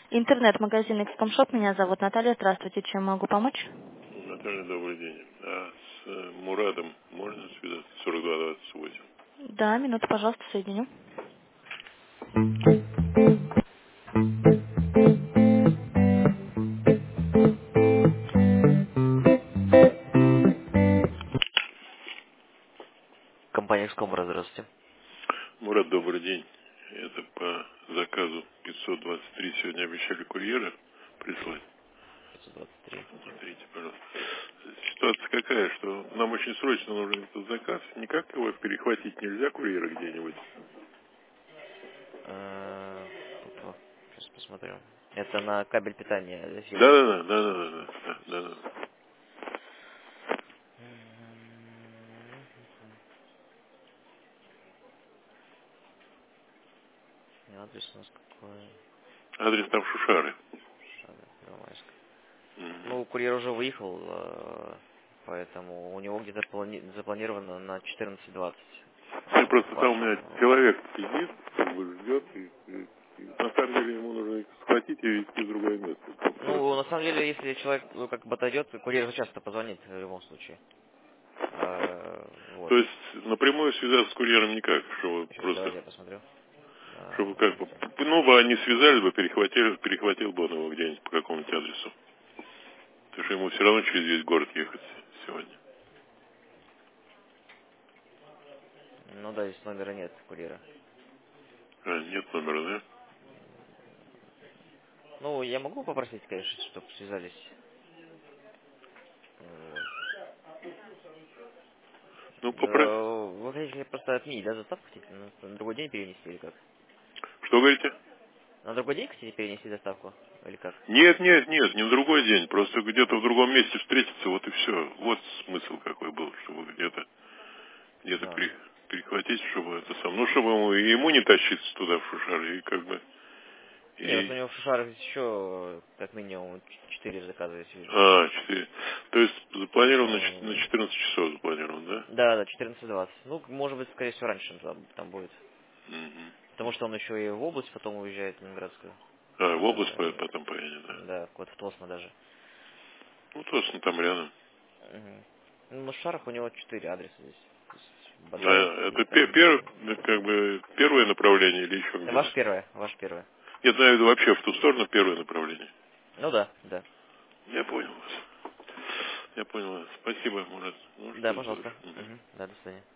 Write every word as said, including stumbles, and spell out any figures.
Интернет-магазин икс ком шоп. Меня зовут Наталья. Здравствуйте. Чем могу помочь? Наталья, добрый день. А с э, Мурадом можно связаться? сорок два двадцать восемь. Да, минуту, пожалуйста, соединю. Компания икс ком, здравствуйте. Мурат, добрый день. Это по заказу пятьсот двадцать три. Сегодня обещали курьера прислать. пятьсот двадцать три. Смотрите, пожалуйста. Ситуация какая, что нам очень срочно нужен этот заказ. Никак его перехватить нельзя, курьера где-нибудь? Э, опа, Сейчас посмотрю. Это на кабель питания э, фирмы. Да-да-да, Солнечный. да-да-да. да, да, да. И адрес у нас какой? Адрес там Шушары. Шага, Первомайск. Мгм. Ну, курьер уже выехал, э, поэтому у него где-то плани- запланировано на четырнадцать двадцать. И э, просто там у Ваш. меня человек сидит, как бы ждет, и, и- и на самом деле ему нужно их схватить и везти в другое место. Ну, на самом деле, если человек ну, как бы отойдет, курьер же часто позвонит в любом случае. А, вот. То есть напрямую связаться с курьером никак, чтобы Сейчас просто, давайте я посмотрю. чтобы А, как бы, ну бы они связались бы, перехватили, перехватил бы он его где-нибудь по какому-нибудь адресу. Потому что ему все равно через весь город ехать сегодня. ну да, здесь номера нет курьера. А, нет номера, да? Ну, я могу попросить, конечно, чтобы связались. Вот. Ну, попроси. Э, Вы хотите просто отменить, да, доставку хотите? На на другой день перенести или как? Что говорите? На другой день хотите перенести доставку? Или как? Нет, нет, нет, не в другой день. Просто где-то в другом месте встретиться, вот и все. Вот смысл какой был, чтобы где-то где-то А. при- перехватить, чтобы это сам. Ну, чтобы ему, и ему не тащиться туда в Шушар, и как бы. Не, вот у И. него в Шушарах еще как минимум ч- четыре заказа я вижу. А, четыре. То есть запланировано на чет- на Поэтому, четырнадцать часов запланировано, да? да, да, четырнадцать двадцать. Ну, может быть, скорее всего, раньше там, там будет. Мгм. Потому что он еще и в область потом уезжает, в Ленинградскую. А, в область по- Э, потом поедет, да. Да, вот в Тосно даже. Ну, точно там рядом. Мгм. Ну, на Шарах у него четыре адреса здесь. То есть А Бадраев и это пе- там... пер- ну, как бы первое направление или еще Ваш где-то? первое, ваш первое. Нет, я имею в виду вообще в ту сторону первое направление. Ну да, да. Я понял вас. Я понял вас. Спасибо, Мурат. Ну Да, что, пожалуйста. Мгм. Мгм. Да, до свидания.